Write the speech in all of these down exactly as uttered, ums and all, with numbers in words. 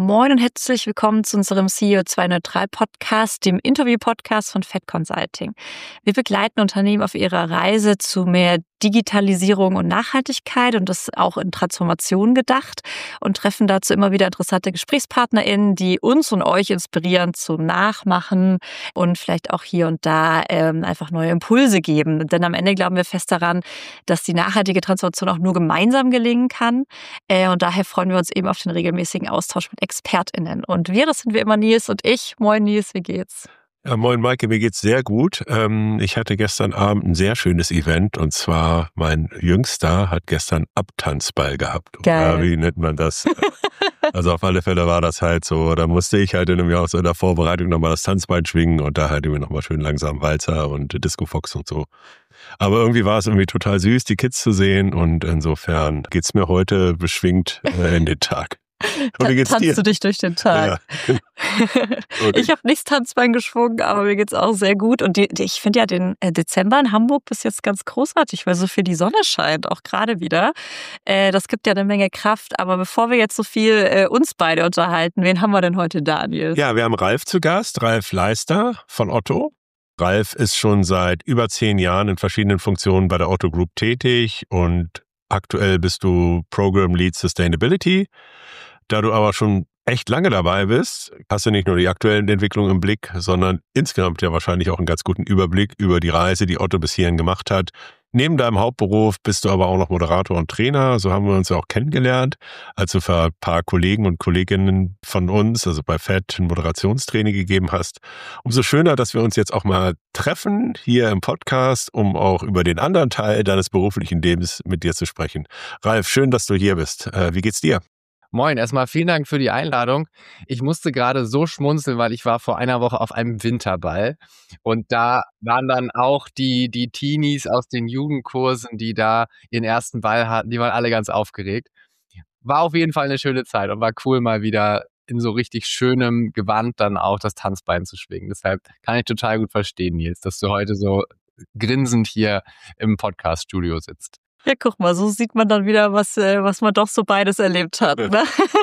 Moin und herzlich willkommen zu unserem C E O zweihundertdrei Podcast, dem Interview-Podcast von Fed Consulting. Wir begleiten Unternehmen auf ihrer Reise zu mehr Digitalisierung und Nachhaltigkeit und das auch in Transformation gedacht und treffen dazu immer wieder interessante GesprächspartnerInnen, die uns und euch inspirieren zum Nachmachen und vielleicht auch hier und da ähm, einfach neue Impulse geben. Denn am Ende glauben wir fest daran, dass die nachhaltige Transformation auch nur gemeinsam gelingen kann. Äh, und daher freuen wir uns eben auf den regelmäßigen Austausch mit ExpertInnen. Und wir, das sind wir immer Nils und ich. Moin Nils, wie geht's? Ja, moin Maike, mir geht's sehr gut. Ähm, ich hatte gestern Abend ein sehr schönes Event und zwar mein Jüngster hat gestern Abtanzball gehabt. Geil. Oder wie nennt man das? Also auf alle Fälle war das halt so, da musste ich halt irgendwie auch so in der Vorbereitung nochmal das Tanzbein schwingen und da halt irgendwie nochmal schön langsam Walzer und Disco Fox und so. Aber irgendwie war es irgendwie total süß, die Kids zu sehen und insofern geht's mir heute beschwingt äh, in den Tag. Und wie geht's Tanzt dir? du dich durch den Tag? Ja. Okay. Ich habe nicht Tanzbein geschwungen, aber mir geht's auch sehr gut. Und die, die, ich finde ja den Dezember in Hamburg bis jetzt ganz großartig, weil so viel die Sonne scheint, auch gerade wieder. Äh, das gibt ja eine Menge Kraft. Aber bevor wir jetzt so viel äh, uns beide unterhalten, wen haben wir denn heute da, Nils? Ja, wir haben Ralf zu Gast, Ralf Leister von Otto. Ralf ist schon seit über zehn Jahren in verschiedenen Funktionen bei der Otto Group tätig und aktuell bist du Program Lead Sustainability. Da du aber schon echt lange dabei bist, hast du nicht nur die aktuellen Entwicklungen im Blick, sondern insgesamt ja wahrscheinlich auch einen ganz guten Überblick über die Reise, die Otto bis hierhin gemacht hat. Neben deinem Hauptberuf bist du aber auch noch Moderator und Trainer. So haben wir uns ja auch kennengelernt, als du für ein paar Kollegen und Kolleginnen von uns, also bei Fed, ein Moderationstraining gegeben hast. Umso schöner, dass wir uns jetzt auch mal treffen hier im Podcast, um auch über den anderen Teil deines beruflichen Lebens mit dir zu sprechen. Ralf, schön, dass du hier bist. Wie geht's dir? Moin, erstmal vielen Dank für die Einladung. Ich musste gerade so schmunzeln, weil ich war vor einer Woche auf einem Winterball und da waren dann auch die, die Teenies aus den Jugendkursen, die da ihren ersten Ball hatten, die waren alle ganz aufgeregt. War auf jeden Fall eine schöne Zeit und war cool, mal wieder in so richtig schönem Gewand dann auch das Tanzbein zu schwingen. Deshalb kann ich total gut verstehen, Nils, dass du heute so grinsend hier im Podcast-Studio sitzt. Ja, guck mal, so sieht man dann wieder, was, äh, was man doch so beides erlebt hat. Ne?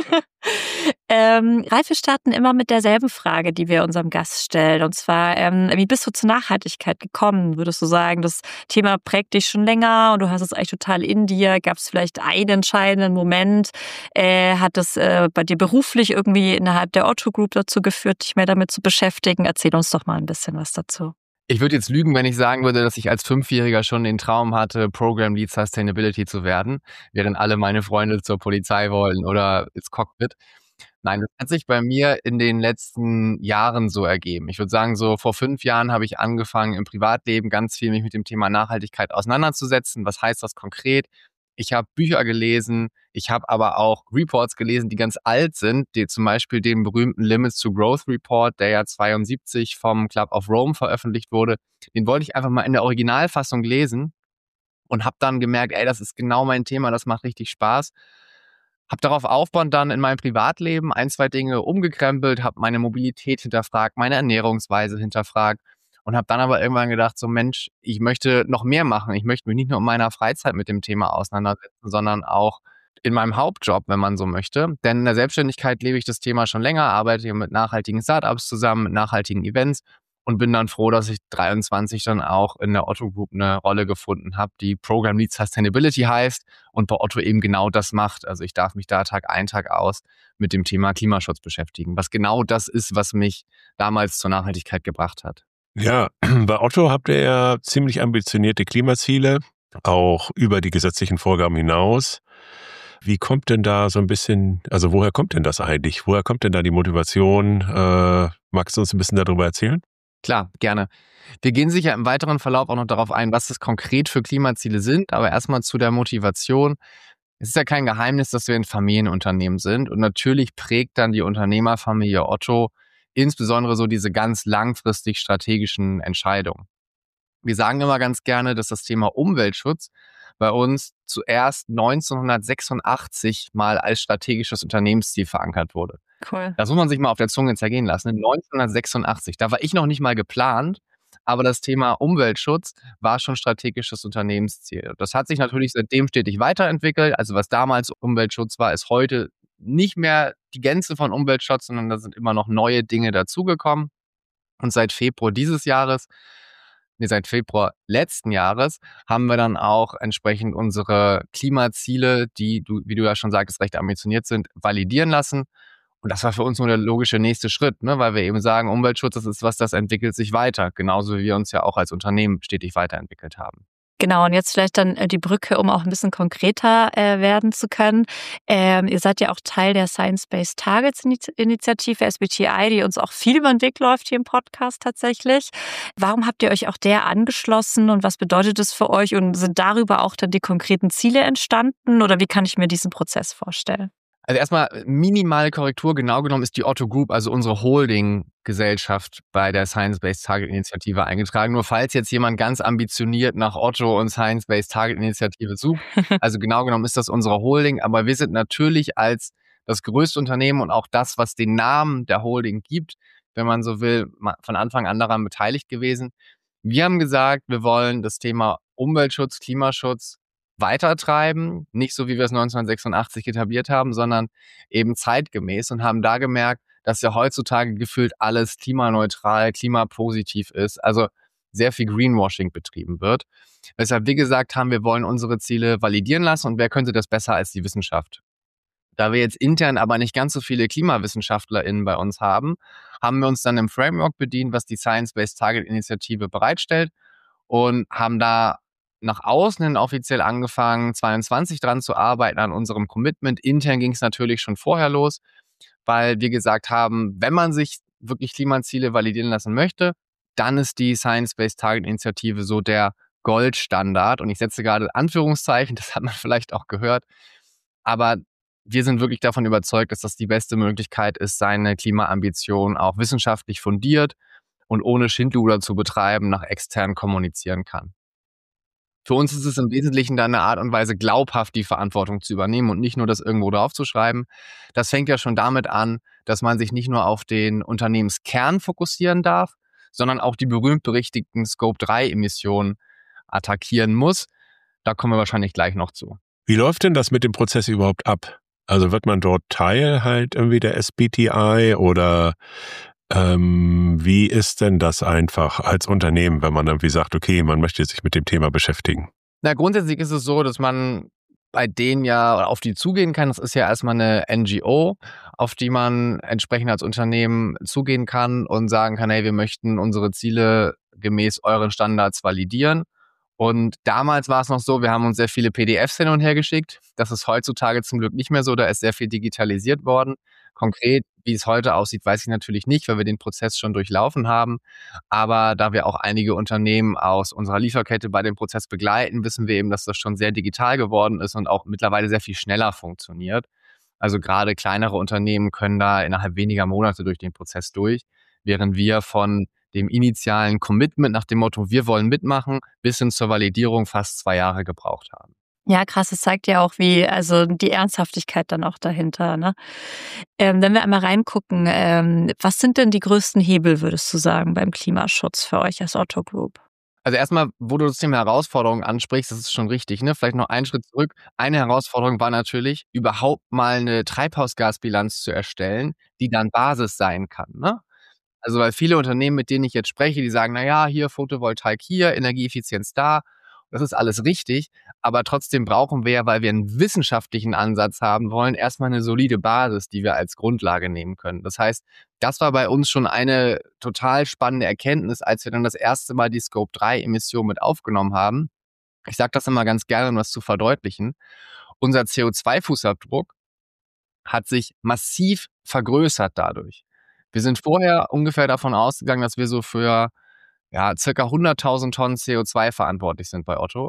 ähm, Ralf, wir starten immer mit derselben Frage, die wir unserem Gast stellen. Und zwar, ähm, wie bist du zur Nachhaltigkeit gekommen? Würdest du sagen, das Thema prägt dich schon länger und du hast es eigentlich total in dir? Gab es vielleicht einen entscheidenden Moment? Äh, hat es äh, bei dir beruflich irgendwie innerhalb der Otto Group dazu geführt, dich mehr damit zu beschäftigen? Erzähl uns doch mal ein bisschen was dazu. Ich würde jetzt lügen, wenn ich sagen würde, dass ich als Fünfjähriger schon den Traum hatte, Program Lead Sustainability zu werden, während alle meine Freunde zur Polizei wollen oder ins Cockpit. Nein, das hat sich bei mir in den letzten Jahren so ergeben. Ich würde sagen, so vor fünf Jahren habe ich angefangen, im Privatleben ganz viel mich mit dem Thema Nachhaltigkeit auseinanderzusetzen. Was heißt das konkret? Ich habe Bücher gelesen, ich habe aber auch Reports gelesen, die ganz alt sind, die zum Beispiel den berühmten Limits to Growth Report, der ja zweiundsiebzig vom Club of Rome veröffentlicht wurde. Den wollte ich einfach mal in der Originalfassung lesen und habe dann gemerkt, ey, das ist genau mein Thema, das macht richtig Spaß. Habe darauf aufbauend dann in meinem Privatleben ein, zwei Dinge umgekrempelt, habe meine Mobilität hinterfragt, meine Ernährungsweise hinterfragt. Und habe dann aber irgendwann gedacht, so Mensch, ich möchte noch mehr machen. Ich möchte mich nicht nur in meiner Freizeit mit dem Thema auseinandersetzen, sondern auch in meinem Hauptjob, wenn man so möchte. Denn in der Selbstständigkeit lebe ich das Thema schon länger, arbeite mit nachhaltigen Startups zusammen, mit nachhaltigen Events und bin dann froh, dass ich dreiundzwanzig dann auch in der Otto Group eine Rolle gefunden habe, die Program Lead Sustainability heißt und bei Otto eben genau das macht. Also ich darf mich da Tag ein, Tag aus mit dem Thema Klimaschutz beschäftigen, was genau das ist, was mich damals zur Nachhaltigkeit gebracht hat. Ja, bei Otto habt ihr ja ziemlich ambitionierte Klimaziele, auch über die gesetzlichen Vorgaben hinaus. Wie kommt denn da so ein bisschen, also woher kommt denn das eigentlich? Woher kommt denn da die Motivation? Äh, magst du uns ein bisschen darüber erzählen? Klar, gerne. Wir gehen sicher im weiteren Verlauf auch noch darauf ein, was das konkret für Klimaziele sind, aber erstmal zu der Motivation. Es ist ja kein Geheimnis, dass wir ein Familienunternehmen sind und natürlich prägt dann die Unternehmerfamilie Otto insbesondere so diese ganz langfristig strategischen Entscheidungen. Wir sagen immer ganz gerne, dass das Thema Umweltschutz bei uns zuerst neunzehnhundertsechsundachtzig mal als strategisches Unternehmensziel verankert wurde. Cool. Das muss man sich mal auf der Zunge zergehen lassen. neunzehnhundertsechsundachtzig, da war ich noch nicht mal geplant, aber das Thema Umweltschutz war schon strategisches Unternehmensziel. Das hat sich natürlich seitdem stetig weiterentwickelt. Also was damals Umweltschutz war, ist heute nicht mehr die Gänze von Umweltschutz, sondern da sind immer noch neue Dinge dazugekommen. Und seit Februar dieses Jahres, nee, seit Februar letzten Jahres, haben wir dann auch entsprechend unsere Klimaziele, die du, wie du ja schon sagtest, recht ambitioniert sind, validieren lassen. Und das war für uns nur der logische nächste Schritt, ne? Weil wir eben sagen, Umweltschutz, das ist was, das entwickelt sich weiter. Genauso wie wir uns ja auch als Unternehmen stetig weiterentwickelt haben. Genau, und jetzt vielleicht dann äh, die Brücke, um auch ein bisschen konkreter äh, werden zu können. Ähm, ihr seid ja auch Teil der Science-Based Targets Initiative, S B T I, die uns auch viel über den Weg läuft hier im Podcast tatsächlich. Warum habt ihr euch auch der angeschlossen und was bedeutet es für euch? Und sind darüber auch dann die konkreten Ziele entstanden oder wie kann ich mir diesen Prozess vorstellen? Also erstmal minimale Korrektur. Genau genommen ist die Otto Group, also unsere Holding-Gesellschaft, bei der Science-Based Target Initiative eingetragen. Nur falls jetzt jemand ganz ambitioniert nach Otto und Science-Based Target Initiative sucht. Also genau genommen ist das unsere Holding. Aber wir sind natürlich als das größte Unternehmen und auch das, was den Namen der Holding gibt, wenn man so will, von Anfang an daran beteiligt gewesen. Wir haben gesagt, wir wollen das Thema Umweltschutz, Klimaschutz weitertreiben, nicht so wie wir es neunzehnhundertsechsundachtzig etabliert haben, sondern eben zeitgemäß und haben da gemerkt, dass ja heutzutage gefühlt alles klimaneutral, klimapositiv ist, also sehr viel Greenwashing betrieben wird. Weshalb wir gesagt haben, wir wollen unsere Ziele validieren lassen und wer könnte das besser als die Wissenschaft? Da wir jetzt intern aber nicht ganz so viele KlimawissenschaftlerInnen bei uns haben, haben wir uns dann im Framework bedient, was die Science-Based Target Initiative bereitstellt und haben da nach außen hin offiziell angefangen, zweiundzwanzig dran zu arbeiten an unserem Commitment. Intern ging es natürlich schon vorher los, weil wir gesagt haben, wenn man sich wirklich Klimaziele validieren lassen möchte, dann ist die Science-Based Target Initiative so der Goldstandard. Und ich setze gerade Anführungszeichen, das hat man vielleicht auch gehört. Aber wir sind wirklich davon überzeugt, dass das die beste Möglichkeit ist, seine Klimaambition auch wissenschaftlich fundiert und ohne Schindluder zu betreiben, nach extern kommunizieren kann. Für uns ist es im Wesentlichen dann eine Art und Weise, glaubhaft die Verantwortung zu übernehmen und nicht nur das irgendwo draufzuschreiben. Das fängt ja schon damit an, dass man sich nicht nur auf den Unternehmenskern fokussieren darf, sondern auch die berühmt-berüchtigten Scope drei Emissionen attackieren muss. Da kommen wir wahrscheinlich gleich noch zu. Wie läuft denn das mit dem Prozess überhaupt ab? Also wird man dort Teil halt irgendwie der S B T I oder Ähm, wie ist denn das einfach als Unternehmen, wenn man irgendwie sagt, okay, man möchte sich mit dem Thema beschäftigen? Na, grundsätzlich ist es so, dass man bei denen ja auf die zugehen kann. Das ist ja erstmal eine N G O, auf die man entsprechend als Unternehmen zugehen kann und sagen kann, hey, wir möchten unsere Ziele gemäß euren Standards validieren. Und damals war es noch so, wir haben uns sehr viele P D Fs hin und her geschickt. Das ist heutzutage zum Glück nicht mehr so, da ist sehr viel digitalisiert worden. Konkret, wie es heute aussieht, weiß ich natürlich nicht, weil wir den Prozess schon durchlaufen haben. Aber da wir auch einige Unternehmen aus unserer Lieferkette bei dem Prozess begleiten, wissen wir eben, dass das schon sehr digital geworden ist und auch mittlerweile sehr viel schneller funktioniert. Also gerade kleinere Unternehmen können da innerhalb weniger Monate durch den Prozess durch, während wir von dem initialen Commitment nach dem Motto, wir wollen mitmachen, bis hin zur Validierung fast zwei Jahre gebraucht haben. Ja, krass, es zeigt ja auch, wie, also die Ernsthaftigkeit dann auch dahinter, ne? Ähm, wenn wir einmal reingucken, ähm, was sind denn die größten Hebel, würdest du sagen, beim Klimaschutz für euch als Otto Group? Also erstmal, wo du das Thema Herausforderungen ansprichst, das ist schon richtig, ne? Vielleicht noch einen Schritt zurück. Eine Herausforderung war natürlich, überhaupt mal eine Treibhausgasbilanz zu erstellen, die dann Basis sein kann, ne? Also weil viele Unternehmen, mit denen ich jetzt spreche, die sagen, na ja, hier Photovoltaik hier, Energieeffizienz da. Das ist alles richtig, aber trotzdem brauchen wir ja, weil wir einen wissenschaftlichen Ansatz haben wollen, erstmal eine solide Basis, die wir als Grundlage nehmen können. Das heißt, das war bei uns schon eine total spannende Erkenntnis, als wir dann das erste Mal die Scope drei Emissionen mit aufgenommen haben. Ich sage das immer ganz gerne, um das zu verdeutlichen. Unser C O zwei Fußabdruck hat sich massiv vergrößert dadurch. Wir sind vorher ungefähr davon ausgegangen, dass wir so für ja, circa hunderttausend Tonnen C O zwei verantwortlich sind bei Otto.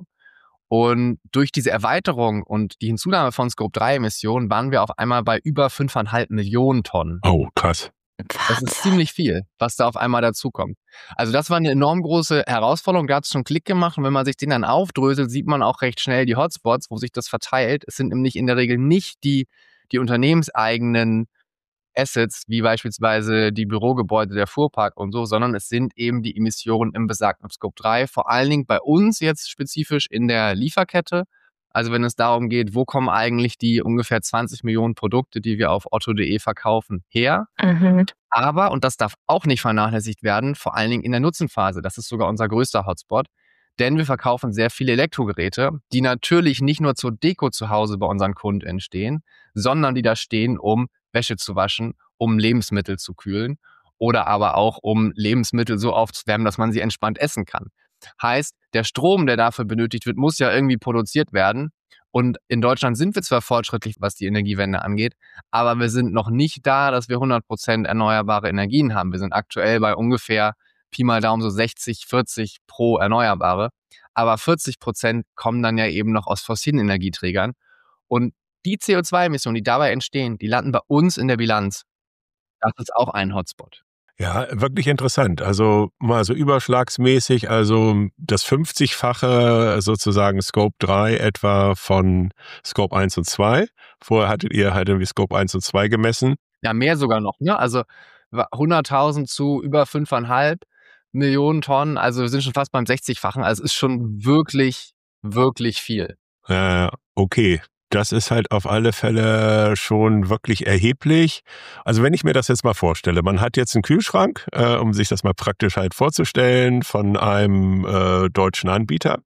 Und durch diese Erweiterung und die Hinzunahme von Scope drei Emissionen waren wir auf einmal bei über fünfeinhalb Millionen Tonnen. Oh, krass. Das ist ziemlich viel, was da auf einmal dazukommt. Also das war eine enorm große Herausforderung, da hat es schon Klick gemacht und wenn man sich den dann aufdröselt, sieht man auch recht schnell die Hotspots, wo sich das verteilt. Es sind nämlich in der Regel nicht die, die unternehmenseigenen Assets, wie beispielsweise die Bürogebäude, der Fuhrpark und so, sondern es sind eben die Emissionen im besagten Scope drei, vor allen Dingen bei uns jetzt spezifisch in der Lieferkette, Also wenn es darum geht, wo kommen eigentlich die ungefähr zwanzig Millionen Produkte, die wir auf otto punkt de verkaufen, her? Mhm. Aber, und das darf auch nicht vernachlässigt werden, vor allen Dingen in der Nutzenphase. Das ist sogar unser größter Hotspot. Denn wir verkaufen sehr viele Elektrogeräte, die natürlich nicht nur zur Deko zu Hause bei unseren Kunden entstehen, sondern die da stehen, um Wäsche zu waschen, um Lebensmittel zu kühlen oder aber auch um Lebensmittel so aufzuwärmen, dass man sie entspannt essen kann. Heißt, der Strom, der dafür benötigt wird, muss ja irgendwie produziert werden. Und in Deutschland sind wir zwar fortschrittlich, was die Energiewende angeht, aber wir sind noch nicht da, dass wir hundert Prozent erneuerbare Energien haben. Wir sind aktuell bei ungefähr Pi mal Daumen so sechzig, vierzig pro Erneuerbare. Aber vierzig Prozent kommen dann ja eben noch aus fossilen Energieträgern. Und die C O zwei Emissionen, die dabei entstehen, die landen bei uns in der Bilanz. Das ist auch ein Hotspot. Ja, wirklich interessant. Also mal so überschlagsmäßig, also das fünfzigfache sozusagen Scope drei etwa von Scope eins und zwei. Vorher hattet ihr halt irgendwie Scope eins und zwei gemessen. Ja, mehr sogar noch, ne? Also hunderttausend zu über fünfeinhalb Millionen Tonnen. Also wir sind schon fast beim sechzigfachen. Also es ist schon wirklich, wirklich viel. Ja, okay. Das ist halt auf alle Fälle schon wirklich erheblich. Also wenn ich mir das jetzt mal vorstelle, man hat jetzt einen Kühlschrank, äh, um sich das mal praktisch halt vorzustellen, von einem äh, deutschen Anbieter,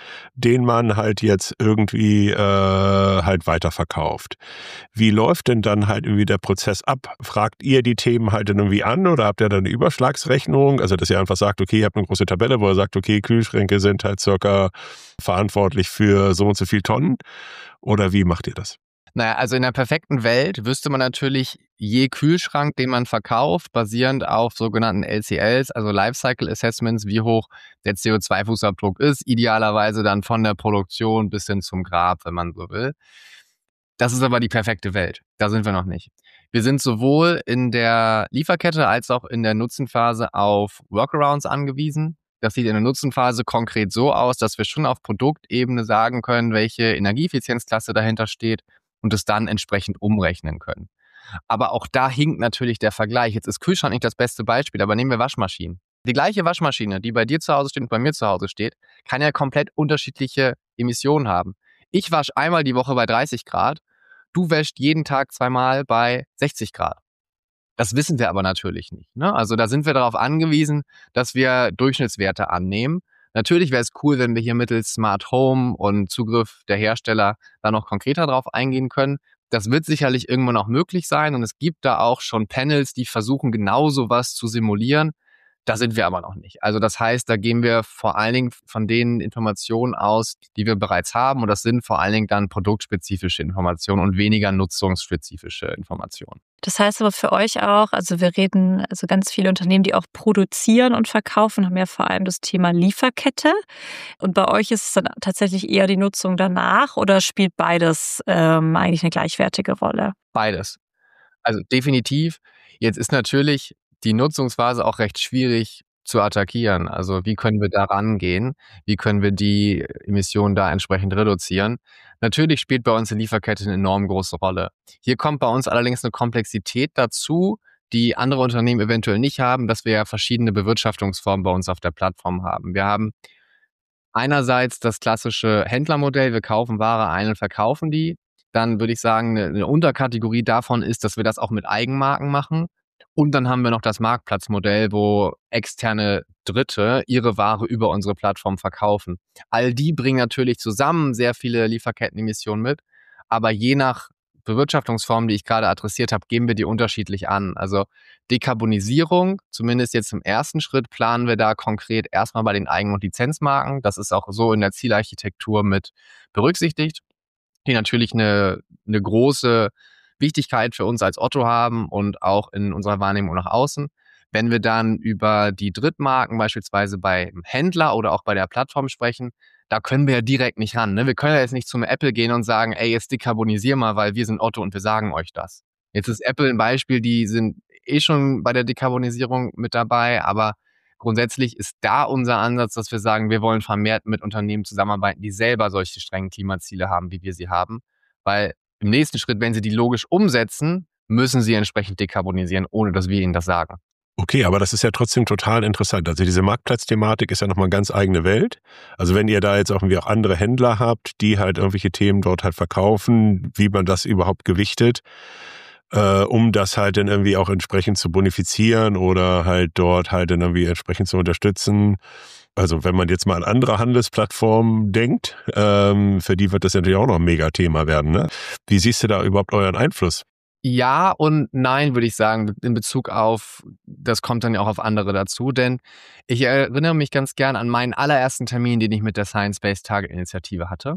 den man halt jetzt irgendwie äh, halt weiterverkauft. Wie läuft denn dann halt irgendwie der Prozess ab? Fragt ihr die Themen halt dann irgendwie an oder habt ihr dann eine Überschlagsrechnung? Also dass ihr einfach sagt, okay, ihr habt eine große Tabelle, wo ihr sagt, okay, Kühlschränke sind halt circa verantwortlich für so und so viel Tonnen. Oder wie macht ihr das? Naja, also in der perfekten Welt wüsste man natürlich je Kühlschrank, den man verkauft, basierend auf sogenannten L C Ls, also Lifecycle Assessments, wie hoch der C O zwei Fußabdruck ist, idealerweise dann von der Produktion bis hin zum Grab, wenn man so will. Das ist aber die perfekte Welt. Da sind wir noch nicht. Wir sind sowohl in der Lieferkette als auch in der Nutzenphase auf Workarounds angewiesen. Das sieht in der Nutzenphase konkret so aus, dass wir schon auf Produktebene sagen können, welche Energieeffizienzklasse dahinter steht und es dann entsprechend umrechnen können. Aber auch da hinkt natürlich der Vergleich. Jetzt ist Kühlschrank nicht das beste Beispiel, aber nehmen wir Waschmaschinen. Die gleiche Waschmaschine, die bei dir zu Hause steht und bei mir zu Hause steht, kann ja komplett unterschiedliche Emissionen haben. Ich wasche einmal die Woche bei dreißig Grad, du wäschst jeden Tag zweimal bei sechzig Grad. Das wissen wir aber natürlich nicht, ne? Also da sind wir darauf angewiesen, dass wir Durchschnittswerte annehmen. Natürlich wäre es cool, wenn wir hier mittels Smart Home und Zugriff der Hersteller da noch konkreter drauf eingehen können. Das wird sicherlich irgendwann auch möglich sein und es gibt da auch schon Panels, die versuchen, genau sowas zu simulieren. Da sind wir aber noch nicht. Also das heißt, da gehen wir vor allen Dingen von den Informationen aus, die wir bereits haben. Und das sind vor allen Dingen dann produktspezifische Informationen und weniger nutzungsspezifische Informationen. Das heißt aber für euch auch, also wir reden, also ganz viele Unternehmen, die auch produzieren und verkaufen, haben ja vor allem das Thema Lieferkette. Und bei euch ist es dann tatsächlich eher die Nutzung danach oder spielt beides ähm, eigentlich eine gleichwertige Rolle? Beides. Also definitiv. Jetzt ist natürlich die Nutzungsphase auch recht schwierig zu attackieren. Also wie können wir da rangehen? Wie können wir die Emissionen da entsprechend reduzieren? Natürlich spielt bei uns die Lieferkette eine enorm große Rolle. Hier kommt bei uns allerdings eine Komplexität dazu, die andere Unternehmen eventuell nicht haben, dass wir ja verschiedene Bewirtschaftungsformen bei uns auf der Plattform haben. Wir haben einerseits das klassische Händlermodell, wir kaufen Ware ein und verkaufen die. Dann würde ich sagen, eine Unterkategorie davon ist, dass wir das auch mit Eigenmarken machen. Und dann haben wir noch das Marktplatzmodell, wo externe Dritte ihre Ware über unsere Plattform verkaufen. All die bringen natürlich zusammen sehr viele Lieferkettenemissionen mit, aber je nach Bewirtschaftungsform, die ich gerade adressiert habe, gehen wir die unterschiedlich an. Also Dekarbonisierung, zumindest jetzt im ersten Schritt, planen wir da konkret erstmal bei den Eigen- und Lizenzmarken. Das ist auch so in der Zielarchitektur mit berücksichtigt, die natürlich eine, eine große Wichtigkeit für uns als Otto haben und auch in unserer Wahrnehmung nach außen. Wenn wir dann über die Drittmarken beispielsweise beim Händler oder auch bei der Plattform sprechen, da können wir ja direkt nicht ran. Ne? Wir können ja jetzt nicht zum Apple gehen und sagen, ey, jetzt dekarbonisier mal, weil wir sind Otto und wir sagen euch das. Jetzt ist Apple ein Beispiel, die sind eh schon bei der Dekarbonisierung mit dabei, aber grundsätzlich ist da unser Ansatz, dass wir sagen, wir wollen vermehrt mit Unternehmen zusammenarbeiten, die selber solche strengen Klimaziele haben, wie wir sie haben, weil im nächsten Schritt, wenn sie die logisch umsetzen, müssen sie entsprechend dekarbonisieren, ohne dass wir ihnen das sagen. Okay, aber das ist ja trotzdem total interessant. Also diese Marktplatzthematik ist ja nochmal eine ganz eigene Welt. Also wenn ihr da jetzt auch irgendwie auch andere Händler habt, die halt irgendwelche Themen dort halt verkaufen, wie man das überhaupt gewichtet, äh, um das halt dann irgendwie auch entsprechend zu bonifizieren oder halt dort halt dann irgendwie entsprechend zu unterstützen. Also wenn man jetzt mal an andere Handelsplattformen denkt, ähm, für die wird das natürlich auch noch ein Megathema werden, ne? Wie siehst du da überhaupt euren Einfluss? Ja und nein, würde ich sagen, in Bezug auf, das kommt dann ja auch auf andere dazu, denn ich erinnere mich ganz gern an meinen allerersten Termin, den ich mit der Science-Based Target Initiative hatte.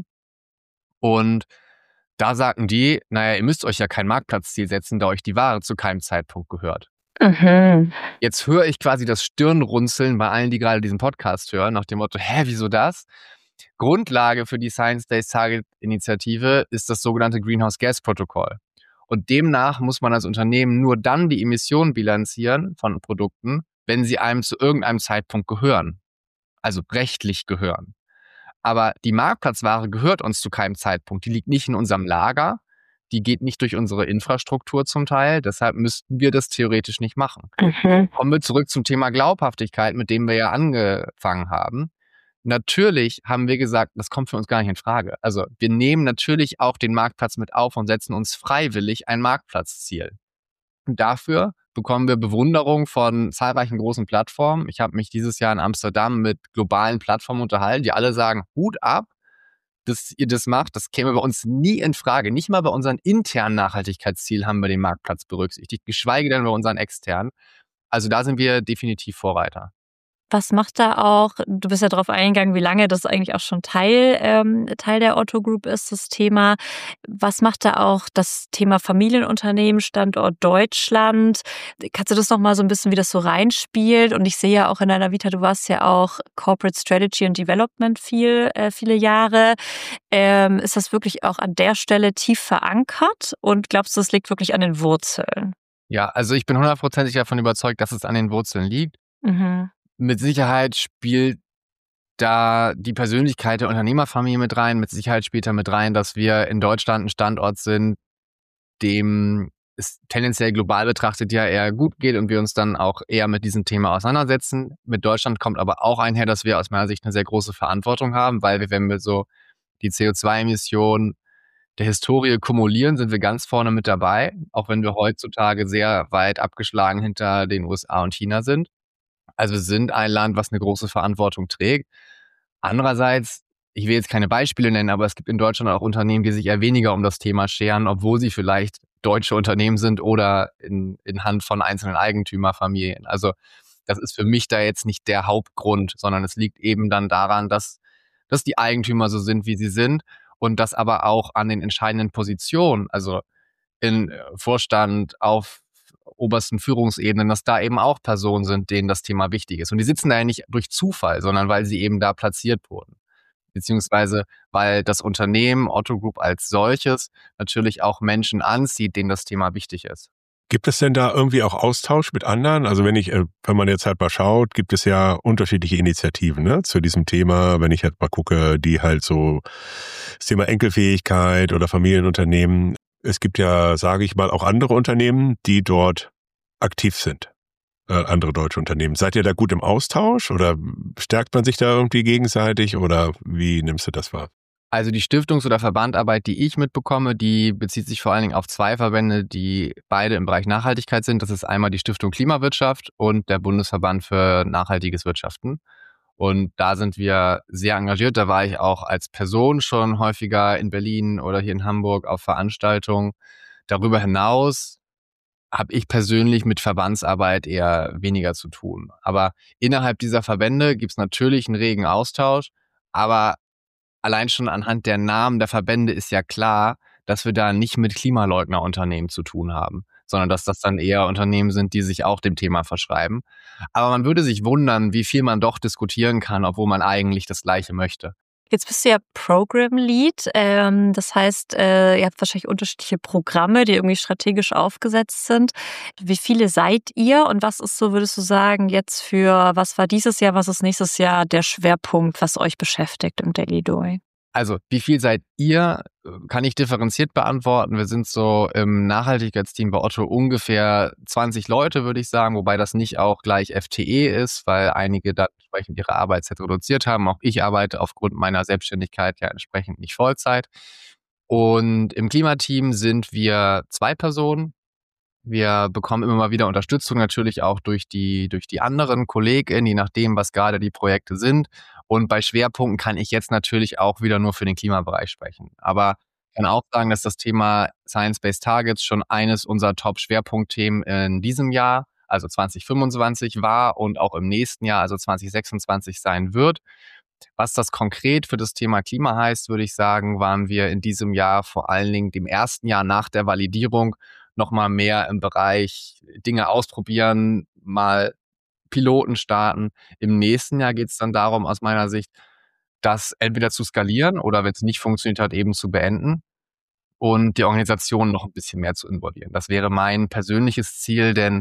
Und da sagten die, naja, ihr müsst euch ja kein Marktplatzziel setzen, da euch die Ware zu keinem Zeitpunkt gehört. Mhm. Jetzt höre ich quasi das Stirnrunzeln bei allen, die gerade diesen Podcast hören, nach dem Motto, hä, wieso das? Grundlage für die Science-Based Target Initiative ist das sogenannte Greenhouse Gas Protokoll. Und demnach muss man als Unternehmen nur dann die Emissionen bilanzieren von Produkten, wenn sie einem zu irgendeinem Zeitpunkt gehören. Also rechtlich gehören. Aber die Marktplatzware gehört uns zu keinem Zeitpunkt. Die liegt nicht in unserem Lager. Die geht nicht durch unsere Infrastruktur zum Teil. Deshalb müssten wir das theoretisch nicht machen. Mhm. Kommen wir zurück zum Thema Glaubhaftigkeit, mit dem wir ja angefangen haben. Natürlich haben wir gesagt, das kommt für uns gar nicht in Frage. Also wir nehmen natürlich auch den Marktplatz mit auf und setzen uns freiwillig ein Marktplatzziel. Und dafür bekommen wir Bewunderung von zahlreichen großen Plattformen. Ich habe mich dieses Jahr in Amsterdam mit globalen Plattformen unterhalten, die alle sagen, Hut ab, dass ihr das macht. Das käme bei uns nie in Frage. Nicht mal bei unseren internen Nachhaltigkeitszielen haben wir den Marktplatz berücksichtigt, geschweige denn bei unseren externen. Also da sind wir definitiv Vorreiter. Was macht da auch, du bist ja darauf eingegangen, wie lange das eigentlich auch schon Teil, ähm, Teil der Otto Group ist, das Thema. Was macht da auch das Thema Familienunternehmen, Standort Deutschland? Kannst du das nochmal so ein bisschen, wie das so reinspielt? Und ich sehe ja auch in deiner Vita, du warst ja auch Corporate Strategy and Development viel, äh, viele Jahre. Ähm, ist das wirklich auch an der Stelle tief verankert? Und glaubst du, es liegt wirklich an den Wurzeln? Ja, also ich bin hundertprozentig davon überzeugt, dass es an den Wurzeln liegt. Mhm. Mit Sicherheit spielt da die Persönlichkeit der Unternehmerfamilie mit rein. Mit Sicherheit spielt da mit rein, dass wir in Deutschland ein Standort sind, dem es tendenziell global betrachtet ja eher gut geht und wir uns dann auch eher mit diesem Thema auseinandersetzen. Mit Deutschland kommt aber auch einher, dass wir aus meiner Sicht eine sehr große Verantwortung haben, weil wir, wenn wir so die C O zwei Emissionen der Historie kumulieren, sind wir ganz vorne mit dabei, auch wenn wir heutzutage sehr weit abgeschlagen hinter den U S A und China sind. Also wir sind ein Land, was eine große Verantwortung trägt. Andererseits, ich will jetzt keine Beispiele nennen, aber es gibt in Deutschland auch Unternehmen, die sich eher weniger um das Thema scheren, obwohl sie vielleicht deutsche Unternehmen sind oder in, in Hand von einzelnen Eigentümerfamilien. Also das ist für mich da jetzt nicht der Hauptgrund, sondern es liegt eben dann daran, dass, dass die Eigentümer so sind, wie sie sind und dass aber auch an den entscheidenden Positionen, also in Vorstand, auf obersten Führungsebenen, dass da eben auch Personen sind, denen das Thema wichtig ist. Und die sitzen da ja nicht durch Zufall, sondern weil sie eben da platziert wurden. Beziehungsweise weil das Unternehmen Otto Group als solches natürlich auch Menschen anzieht, denen das Thema wichtig ist. Gibt es denn da irgendwie auch Austausch mit anderen? Also wenn ich, wenn man jetzt halt mal schaut, gibt es ja unterschiedliche Initiativen, ne, zu diesem Thema. Wenn ich halt mal gucke, die halt so das Thema Enkelfähigkeit oder Familienunternehmen. Es gibt ja, sage ich mal, auch andere Unternehmen, die dort aktiv sind. Äh, andere deutsche Unternehmen. Seid ihr da gut im Austausch oder stärkt man sich da irgendwie gegenseitig oder wie nimmst du das wahr? Also die Stiftungs- oder Verbandarbeit, die ich mitbekomme, die bezieht sich vor allen Dingen auf zwei Verbände, die beide im Bereich Nachhaltigkeit sind. Das ist einmal die Stiftung Klimawirtschaft und der Bundesverband für nachhaltiges Wirtschaften. Und da sind wir sehr engagiert. Da war ich auch als Person schon häufiger in Berlin oder hier in Hamburg auf Veranstaltungen. Darüber hinaus habe ich persönlich mit Verbandsarbeit eher weniger zu tun. Aber innerhalb dieser Verbände gibt es natürlich einen regen Austausch. Aber allein schon anhand der Namen der Verbände ist ja klar, dass wir da nicht mit Klimaleugnerunternehmen zu tun haben, sondern dass das dann eher Unternehmen sind, die sich auch dem Thema verschreiben. Aber man würde sich wundern, wie viel man doch diskutieren kann, obwohl man eigentlich das Gleiche möchte. Jetzt bist du ja Program Lead. Ähm, das heißt, äh, ihr habt wahrscheinlich unterschiedliche Programme, die irgendwie strategisch aufgesetzt sind. Wie viele seid ihr und was ist so, würdest du sagen, jetzt für, was war dieses Jahr, was ist nächstes Jahr der Schwerpunkt, was euch beschäftigt im Daily Doing? Also, wie viel seid ihr? Kann ich differenziert beantworten. Wir sind so im Nachhaltigkeitsteam bei Otto ungefähr zwanzig Leute, würde ich sagen, wobei das nicht auch gleich F T E ist, weil einige dann entsprechend ihre Arbeitszeit reduziert haben. Auch ich arbeite aufgrund meiner Selbstständigkeit ja entsprechend nicht Vollzeit. Und im Klimateam sind wir zwei Personen. Wir bekommen immer mal wieder Unterstützung, natürlich auch durch die, durch die anderen KollegInnen, je nachdem, was gerade die Projekte sind. Und bei Schwerpunkten kann ich jetzt natürlich auch wieder nur für den Klimabereich sprechen. Aber ich kann auch sagen, dass das Thema Science-Based Targets schon eines unserer Top-Schwerpunktthemen in diesem Jahr, also zwanzig fünfundzwanzig, war und auch im nächsten Jahr, also zwanzig sechsundzwanzig, sein wird. Was das konkret für das Thema Klima heißt, würde ich sagen, waren wir in diesem Jahr vor allen Dingen dem ersten Jahr nach der Validierung nochmal mehr im Bereich Dinge ausprobieren, mal Piloten starten. Im nächsten Jahr geht es dann darum, aus meiner Sicht, das entweder zu skalieren oder, wenn es nicht funktioniert hat, eben zu beenden und die Organisation noch ein bisschen mehr zu involvieren. Das wäre mein persönliches Ziel, denn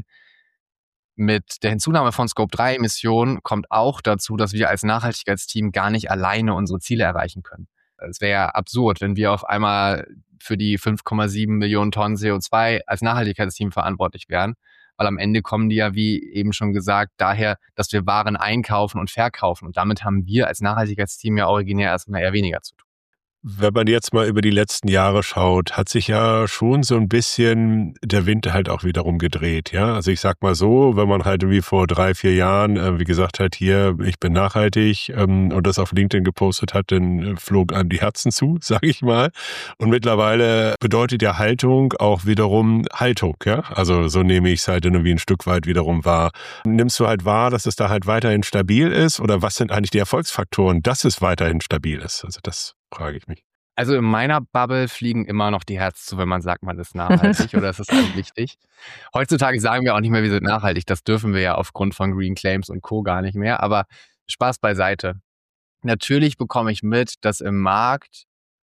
mit der Hinzunahme von Scope drei Emissionen kommt auch dazu, dass wir als Nachhaltigkeitsteam gar nicht alleine unsere Ziele erreichen können. Es wäre ja absurd, wenn wir auf einmal für die fünf Komma sieben Millionen Tonnen C O zwei als Nachhaltigkeitsteam verantwortlich wären, weil am Ende kommen die ja, wie eben schon gesagt, daher, dass wir Waren einkaufen und verkaufen. Und damit haben wir als Nachhaltigkeitsteam ja originär erstmal eher weniger zu tun. Wenn man jetzt mal über die letzten Jahre schaut, hat sich ja schon so ein bisschen der Wind halt auch wiederum gedreht, ja. Also ich sag mal so, wenn man halt wie vor drei, vier Jahren, äh, wie gesagt hat, hier, ich bin nachhaltig ähm, und das auf LinkedIn gepostet hat, dann äh, flog einem die Herzen zu, sag ich mal. Und mittlerweile bedeutet ja Haltung auch wiederum Haltung, ja. Also so nehme ich es halt irgendwie ein Stück weit wiederum wahr. Nimmst du halt wahr, dass es da halt weiterhin stabil ist, oder was sind eigentlich die Erfolgsfaktoren, dass es weiterhin stabil ist? Also das frage ich mich. Also in meiner Bubble fliegen immer noch die Herzen zu, wenn man sagt, man ist nachhaltig oder es ist einem wichtig. Heutzutage sagen wir auch nicht mehr, wir sind nachhaltig. Das dürfen wir ja aufgrund von Green Claims und Co. gar nicht mehr. Aber Spaß beiseite. Natürlich bekomme ich mit, dass im Markt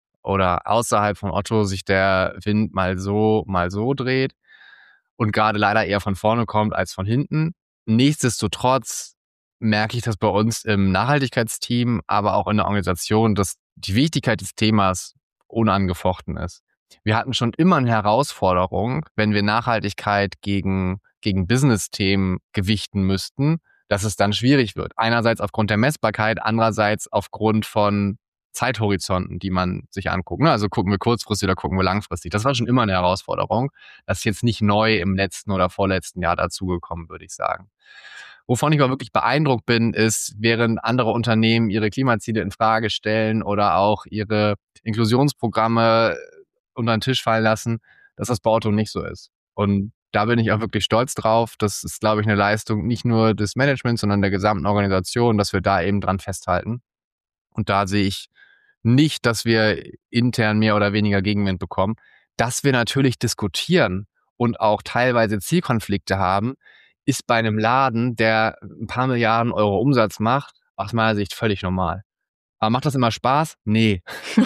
oder außerhalb von Otto sich der Wind mal so, mal so dreht und gerade leider eher von vorne kommt als von hinten. Nichtsdestotrotz merke ich das bei uns im Nachhaltigkeitsteam, aber auch in der Organisation, dass die Wichtigkeit des Themas unangefochten ist. Wir hatten schon immer eine Herausforderung, wenn wir Nachhaltigkeit gegen, gegen Business-Themen gewichten müssten, dass es dann schwierig wird. Einerseits aufgrund der Messbarkeit, andererseits aufgrund von Zeithorizonten, die man sich anguckt. Also gucken wir kurzfristig oder gucken wir langfristig. Das war schon immer eine Herausforderung. Das ist jetzt nicht neu im letzten oder vorletzten Jahr dazugekommen, würde ich sagen. Wovon ich aber wirklich beeindruckt bin, ist, während andere Unternehmen ihre Klimaziele in Frage stellen oder auch ihre Inklusionsprogramme unter den Tisch fallen lassen, dass das bei Otto nicht so ist. Und da bin ich auch wirklich stolz drauf. Das ist, glaube ich, eine Leistung nicht nur des Managements, sondern der gesamten Organisation, dass wir da eben dran festhalten. Und da sehe ich nicht, dass wir intern mehr oder weniger Gegenwind bekommen. Dass wir natürlich diskutieren und auch teilweise Zielkonflikte haben, ist bei einem Laden, der ein paar Milliarden Euro Umsatz macht, aus meiner Sicht völlig normal. Aber macht das immer Spaß? Nee.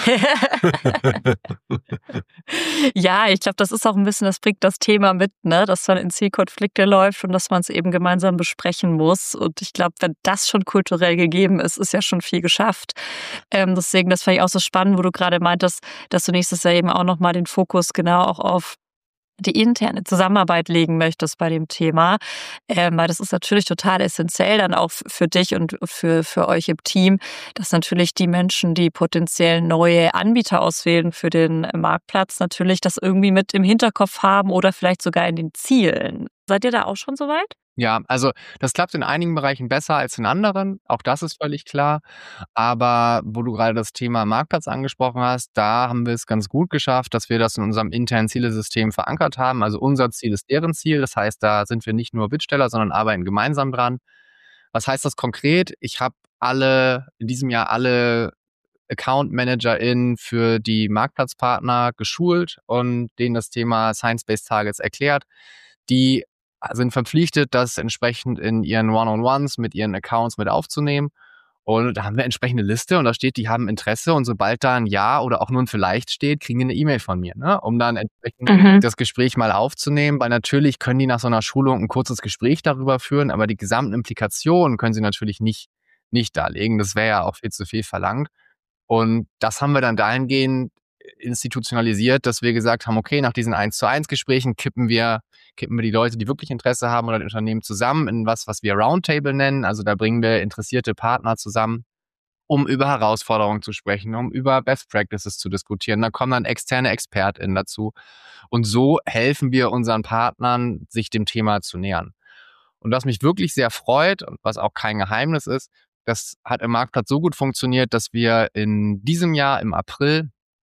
Ja, ich glaube, das ist auch ein bisschen, das bringt das Thema mit, ne, dass man in Zielkonflikte läuft und dass man es eben gemeinsam besprechen muss. Und ich glaube, wenn das schon kulturell gegeben ist, ist ja schon viel geschafft. Ähm, deswegen, das fand ich auch so spannend, wo du gerade meintest, dass du nächstes Jahr eben auch nochmal den Fokus genau auch auf die interne Zusammenarbeit legen möchtest bei dem Thema, ähm, weil das ist natürlich total essentiell dann auch für dich und für, für euch im Team, dass natürlich die Menschen, die potenziell neue Anbieter auswählen für den Marktplatz, natürlich das irgendwie mit im Hinterkopf haben oder vielleicht sogar in den Zielen. Seid ihr da auch schon soweit? Ja, also das klappt in einigen Bereichen besser als in anderen. Auch das ist völlig klar. Aber wo du gerade das Thema Marktplatz angesprochen hast, da haben wir es ganz gut geschafft, dass wir das in unserem internen Zielesystem verankert haben. Also unser Ziel ist deren Ziel. Das heißt, da sind wir nicht nur Bittsteller, sondern arbeiten gemeinsam dran. Was heißt das konkret? Ich habe alle, in diesem Jahr alle Account ManagerInnen für die Marktplatzpartner geschult und denen das Thema Science-Based Targets erklärt. Die sind verpflichtet, das entsprechend in ihren One-on-Ones mit ihren Accounts mit aufzunehmen. Und da haben wir entsprechende Liste und da steht, die haben Interesse, und sobald da ein Ja oder auch nur ein Vielleicht steht, kriegen die eine E-Mail von mir, ne? Um dann entsprechend mhm. das Gespräch mal aufzunehmen, weil natürlich können die nach so einer Schulung ein kurzes Gespräch darüber führen, aber die gesamten Implikationen können sie natürlich nicht, nicht darlegen. Das wäre ja auch viel zu viel verlangt. Und das haben wir dann dahingehend institutionalisiert, dass wir gesagt haben, okay, nach diesen eins zu eins Gesprächen kippen wir, kippen wir die Leute, die wirklich Interesse haben oder die Unternehmen zusammen in was, was wir Roundtable nennen. Also da bringen wir interessierte Partner zusammen, um über Herausforderungen zu sprechen, um über Best Practices zu diskutieren. Da kommen dann externe ExpertInnen dazu. Und so helfen wir unseren Partnern, sich dem Thema zu nähern. Und was mich wirklich sehr freut und was auch kein Geheimnis ist, das hat im Marktplatz so gut funktioniert, dass wir in diesem Jahr im April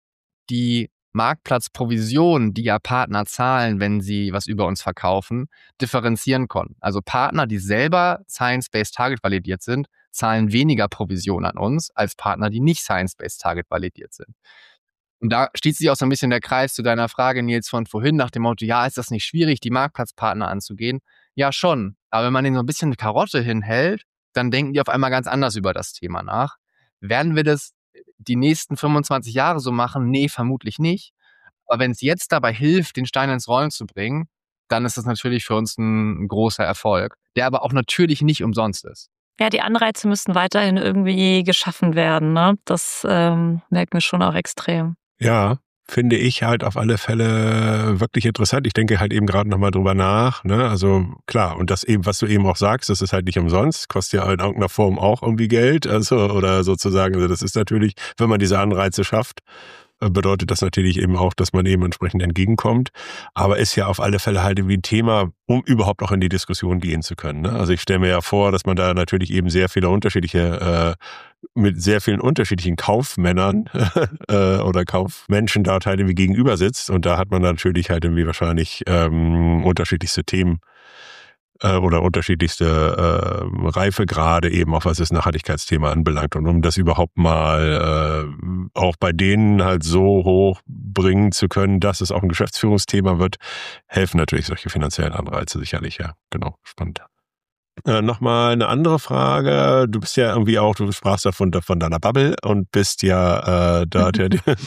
die Marktplatzprovision, die ja Partner zahlen, wenn sie was über uns verkaufen, differenzieren konnten. Also Partner, die selber Science-Based Target validiert sind, zahlen weniger Provision an uns als Partner, die nicht Science-Based Target validiert sind. Und da schließt sich auch so ein bisschen der Kreis zu deiner Frage, Nils, von vorhin nach dem Motto, ja, ist das nicht schwierig, die Marktplatzpartner anzugehen? Ja, schon. Aber wenn man denen so ein bisschen eine Karotte hinhält, dann denken die auf einmal ganz anders über das Thema nach. Werden wir das die nächsten fünfundzwanzig Jahre so machen? Nee, vermutlich nicht. Aber wenn es jetzt dabei hilft, den Stein ins Rollen zu bringen, dann ist das natürlich für uns ein, ein großer Erfolg, der aber auch natürlich nicht umsonst ist. Ja, die Anreize müssen weiterhin irgendwie geschaffen werden, ne? Das ähm, merken wir schon auch extrem. Ja, finde ich halt auf alle Fälle wirklich interessant. Ich denke halt eben gerade nochmal drüber nach, ne? Also klar, und das eben, was du eben auch sagst, das ist halt nicht umsonst, kostet ja in irgendeiner Form auch irgendwie Geld, also oder sozusagen, also das ist natürlich, wenn man diese Anreize schafft, bedeutet das natürlich eben auch, dass man eben entsprechend entgegenkommt. Aber ist ja auf alle Fälle halt irgendwie ein Thema, um überhaupt auch in die Diskussion gehen zu können, ne? Also ich stelle mir ja vor, dass man da natürlich eben sehr viele unterschiedliche, äh, mit sehr vielen unterschiedlichen Kaufmännern äh, oder Kaufmenschen dort halt irgendwie gegenüber sitzt. Und da hat man natürlich halt irgendwie wahrscheinlich ähm, unterschiedlichste Themen äh, oder unterschiedlichste äh, Reifegrade eben, auch was das Nachhaltigkeitsthema anbelangt. Und um das überhaupt mal äh, auch bei denen halt so hoch bringen zu können, dass es auch ein Geschäftsführungsthema wird, helfen natürlich solche finanziellen Anreize sicherlich, ja. Genau, spannend. Äh, Nochmal eine andere Frage. Du bist ja irgendwie auch, du sprachst davon von deiner Bubble und bist ja äh, da.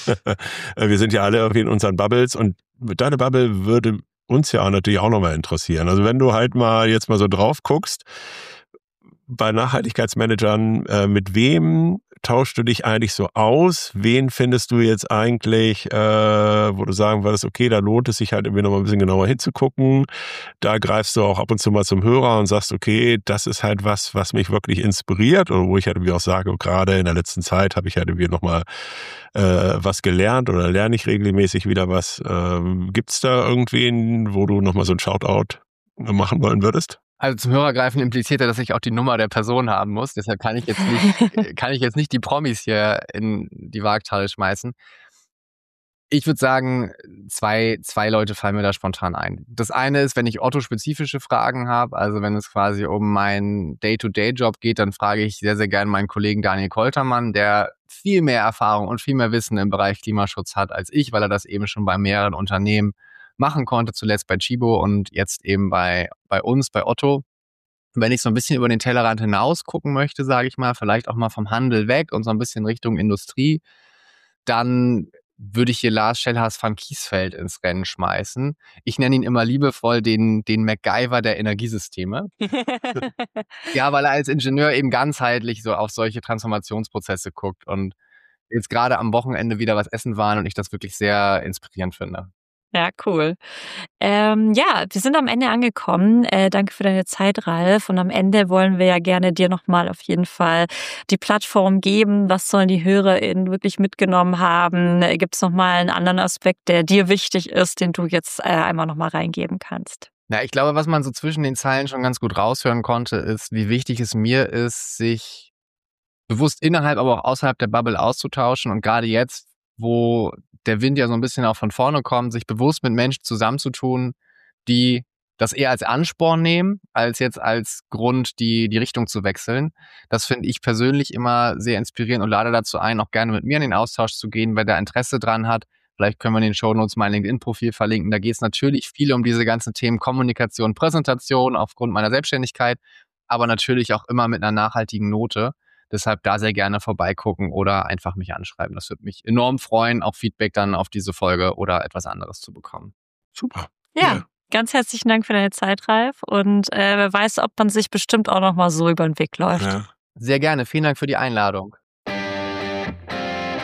Wir sind ja alle irgendwie in unseren Bubbles und deine Bubble würde uns ja auch natürlich auch nochmal interessieren. Also wenn du halt mal jetzt mal so drauf guckst, bei Nachhaltigkeitsmanagern, äh, mit wem tauschst du dich eigentlich so aus? Wen findest du jetzt eigentlich, äh, wo du sagen würdest, okay, da lohnt es sich halt irgendwie nochmal ein bisschen genauer hinzugucken. Da greifst du auch ab und zu mal zum Hörer und sagst, okay, das ist halt was, was mich wirklich inspiriert oder wo ich halt irgendwie auch sage, gerade in der letzten Zeit habe ich halt irgendwie nochmal äh, was gelernt oder lerne ich regelmäßig wieder was. Ähm, gibt's da irgendwen, wo du nochmal so ein Shoutout machen wollen würdest? Also zum Hörergreifen impliziert er, dass ich auch die Nummer der Person haben muss. Deshalb kann ich jetzt nicht, kann ich jetzt nicht die Promis hier in die Waagschale schmeißen. Ich würde sagen, zwei, zwei Leute fallen mir da spontan ein. Das eine ist, wenn ich Otto-spezifische Fragen habe, also wenn es quasi um meinen Day-to-Day-Job geht, dann frage ich sehr, sehr gerne meinen Kollegen Daniel Koltermann, der viel mehr Erfahrung und viel mehr Wissen im Bereich Klimaschutz hat als ich, weil er das eben schon bei mehreren Unternehmen machen konnte, zuletzt bei Tchibo und jetzt eben bei, bei uns, bei Otto. Wenn ich so ein bisschen über den Tellerrand hinaus gucken möchte, sage ich mal, vielleicht auch mal vom Handel weg und so ein bisschen Richtung Industrie, dann würde ich hier Lars Schellhaas van Kiesfeld ins Rennen schmeißen. Ich nenne ihn immer liebevoll den, den MacGyver der Energiesysteme. Ja, weil er als Ingenieur eben ganzheitlich so auf solche Transformationsprozesse guckt und jetzt gerade am Wochenende wieder was essen waren und ich das wirklich sehr inspirierend finde. Ja, cool. Ähm, ja, wir sind am Ende angekommen. Äh, danke für deine Zeit, Ralf. Und am Ende wollen wir ja gerne dir nochmal auf jeden Fall die Plattform geben. Was sollen die HörerInnen wirklich mitgenommen haben? Gibt es nochmal einen anderen Aspekt, der dir wichtig ist, den du jetzt äh, einmal nochmal reingeben kannst? Ja, ich glaube, was man so zwischen den Zeilen schon ganz gut raushören konnte, ist, wie wichtig es mir ist, sich bewusst innerhalb, aber auch außerhalb der Bubble auszutauschen. Und gerade jetzt, wo der Wind ja so ein bisschen auch von vorne kommt, sich bewusst mit Menschen zusammenzutun, die das eher als Ansporn nehmen, als jetzt als Grund, die, die Richtung zu wechseln. Das finde ich persönlich immer sehr inspirierend und lade dazu ein, auch gerne mit mir in den Austausch zu gehen, wer da Interesse dran hat. Vielleicht können wir in den Shownotes mein LinkedIn-Profil verlinken. Da geht es natürlich viel um diese ganzen Themen Kommunikation, Präsentation aufgrund meiner Selbstständigkeit, aber natürlich auch immer mit einer nachhaltigen Note. Deshalb da sehr gerne vorbeigucken oder einfach mich anschreiben. Das würde mich enorm freuen, auch Feedback dann auf diese Folge oder etwas anderes zu bekommen. Super. Ja, ja. Ganz herzlichen Dank für deine Zeit, Ralf. Und äh, wer weiß, ob man sich bestimmt auch noch mal so über den Weg läuft. Ja. Sehr gerne. Vielen Dank für die Einladung.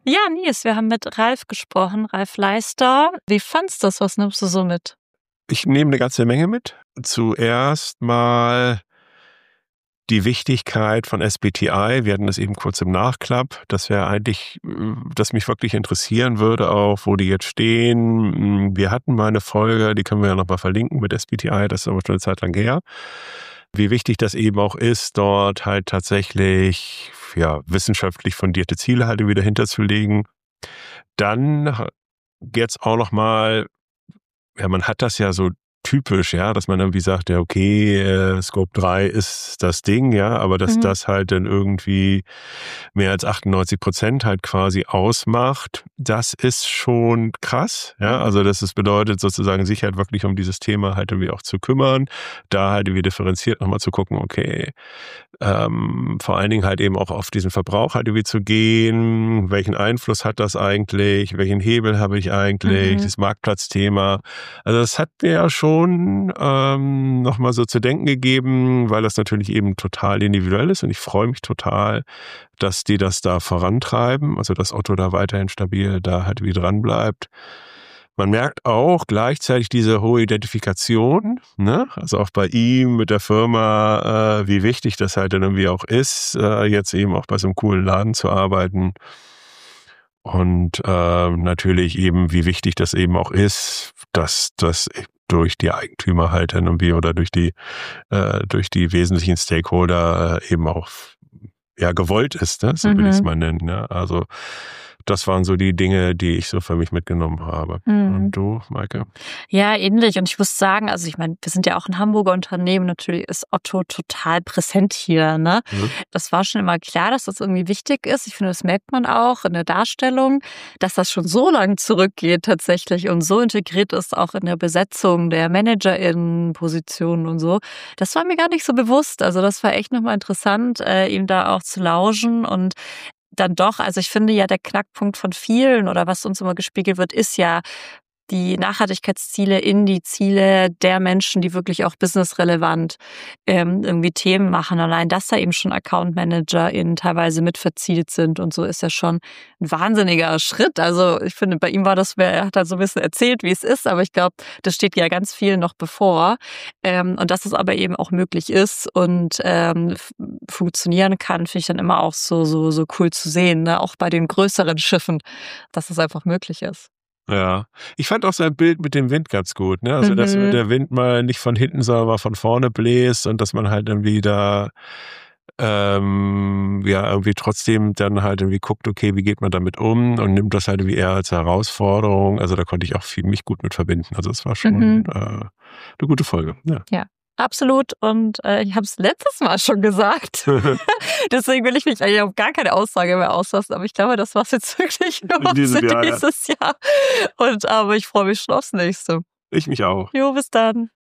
Ja, Nils, wir haben mit Ralf gesprochen, Ralf Leister. Wie fandst du das? Was nimmst du so mit? Ich nehme eine ganze Menge mit. Zuerst mal die Wichtigkeit von S B T I, wir hatten das eben kurz im Nachklapp, das wäre eigentlich, das mich wirklich interessieren würde, auch wo die jetzt stehen. Wir hatten mal eine Folge, die können wir ja nochmal verlinken mit S B T I, das ist aber schon eine Zeit lang her. Wie wichtig das eben auch ist, dort halt tatsächlich ja, wissenschaftlich fundierte Ziele halt wieder hinterzulegen. Dann jetzt auch nochmal, ja, man hat das ja so typisch, ja, dass man irgendwie sagt, ja, okay, äh, Scope drei ist das Ding, ja, aber dass mhm. das halt dann irgendwie mehr als achtundneunzig Prozent halt quasi ausmacht, das ist schon krass, ja, also das ist, bedeutet sozusagen, sich halt wirklich um dieses Thema halt irgendwie auch zu kümmern, da halt irgendwie differenziert nochmal zu gucken, okay, ähm, vor allen Dingen halt eben auch auf diesen Verbrauch halt irgendwie zu gehen, welchen Einfluss hat das eigentlich, welchen Hebel habe ich eigentlich, mhm. das Marktplatzthema, also das hat mir ja schon ähm, nochmal so zu denken gegeben, weil das natürlich eben total individuell ist und ich freue mich total, dass die das da vorantreiben, also dass Otto da weiterhin stabil da halt wie dran bleibt. Man merkt auch gleichzeitig diese hohe Identifikation, ne? Also auch bei ihm mit der Firma, äh, wie wichtig das halt dann irgendwie auch ist, äh, jetzt eben auch bei so einem coolen Laden zu arbeiten. Und äh, natürlich eben, wie wichtig das eben auch ist, dass das durch die Eigentümer halt dann irgendwie oder durch die äh, durch die wesentlichen Stakeholder äh, eben auch ja gewollt ist, ne? So mhm. will ich es mal nennen. Ne? Also das waren so die Dinge, die ich so für mich mitgenommen habe. Mhm. Und du, Maike? Ja, ähnlich. Und ich muss sagen, also ich meine, wir sind ja auch ein Hamburger Unternehmen. Natürlich ist Otto total präsent hier. Ne? Mhm. Das war schon immer klar, dass das irgendwie wichtig ist. Ich finde, das merkt man auch in der Darstellung, dass das schon so lange zurückgeht tatsächlich und so integriert ist auch in der Besetzung der ManagerInnen-Positionen und so. Das war mir gar nicht so bewusst. Also das war echt nochmal interessant, äh, ihm da auch zu lauschen und dann doch, also ich finde ja, der Knackpunkt von vielen oder was uns immer gespiegelt wird, ist ja die Nachhaltigkeitsziele in die Ziele der Menschen, die wirklich auch businessrelevant ähm, irgendwie Themen machen. Allein, dass da eben schon Account ManagerInnen teilweise mit verzielt sind und so, ist ja schon ein wahnsinniger Schritt. Also ich finde, bei ihm war das, er hat halt so ein bisschen erzählt, wie es ist, aber ich glaube, das steht ja ganz viel noch bevor. Ähm, und dass es aber eben auch möglich ist und ähm, f- funktionieren kann, finde ich dann immer auch so, so, so cool zu sehen, ne? Auch bei den größeren Schiffen, dass es einfach möglich ist. Ja, ich fand auch sein Bild mit dem Wind ganz gut, ne? Also, mhm. dass der Wind mal nicht von hinten, sondern mal von vorne bläst und dass man halt irgendwie da ähm, ja irgendwie trotzdem dann halt irgendwie guckt, okay, wie geht man damit um und nimmt das halt irgendwie eher als Herausforderung. Also da konnte ich auch viel mich gut mit verbinden. Also es war schon mhm. äh, eine gute Folge. Ja. ja. Absolut. Und äh, ich habe es letztes Mal schon gesagt. Deswegen will ich mich eigentlich auf gar keine Aussage mehr auslassen. Aber ich glaube, das war es jetzt wirklich nur für dieses, Jahr, dieses ja. Jahr. Und aber ich freue mich schon aufs nächste. Ich mich auch. Jo, bis dann.